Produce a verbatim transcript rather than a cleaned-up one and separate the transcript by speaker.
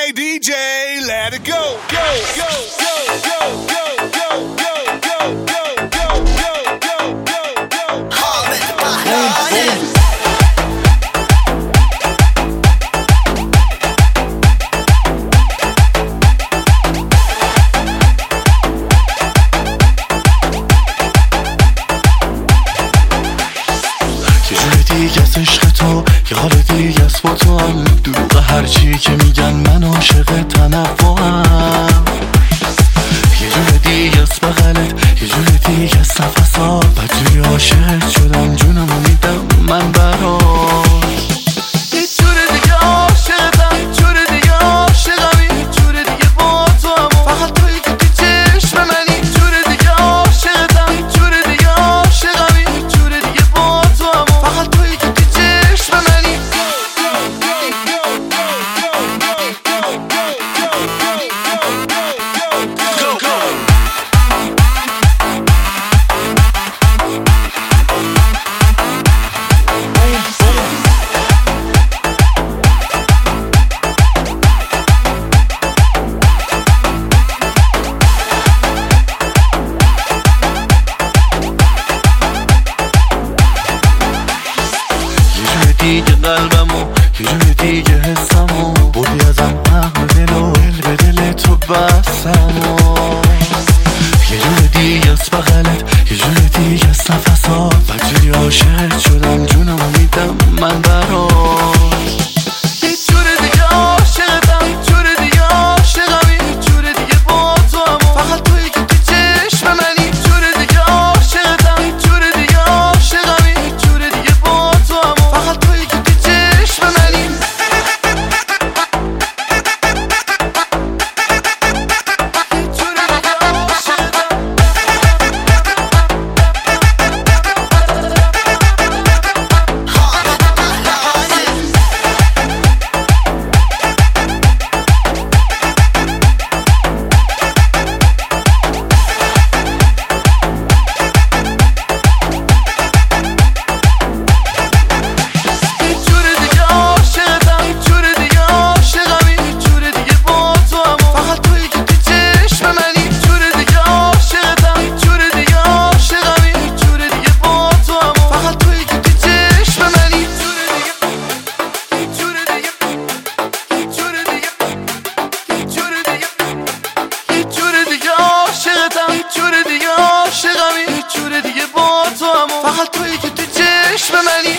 Speaker 1: Hey D J, let it go, go, go, go, go, go, go, go, go, go, go, go, go, go. Harmon, Harmon.
Speaker 2: یه جور دیگه از عشق تو، یه حال دیگه از با تو هم. دروغ هرچی که میگن من عاشق تنوعم. یه جور دیگه از بغلت، یه جور دیگه از نفسات. بدجوری عاشق شدم جونمو میدم من برات. یه جور دیگه عاشقم، یه جور دیگه عاشقم، یه جور دیگه با تو هم. فقط تویی که تو چشم منی. یه جور دیگه عاشقم، یه جور دیگه عاشقم، یه جور دیگه با تو هم. فقط تویی که تو چشم منی. دیگه قلبمو، یه جور دیگه حسمو. بودی ازم عقل دل و دل به دل تو بستمو. یه جور دیگه از بغلت، یه جور دیگه از نفسات. بدجوری عاشق شدم جونمو میدم من برات. یه جور دیگه عاشقم، یه جور دیگه عاشقم، یه جور دیگه با تو هم. فقط تویی که تو چشم منی. یه جور دیگه عاشقم، یه جور دیگه عاشقم، یه جور دیگه با تو هم. فقط تویی که تو چشم منی. فقط تویی که تو چشم منی.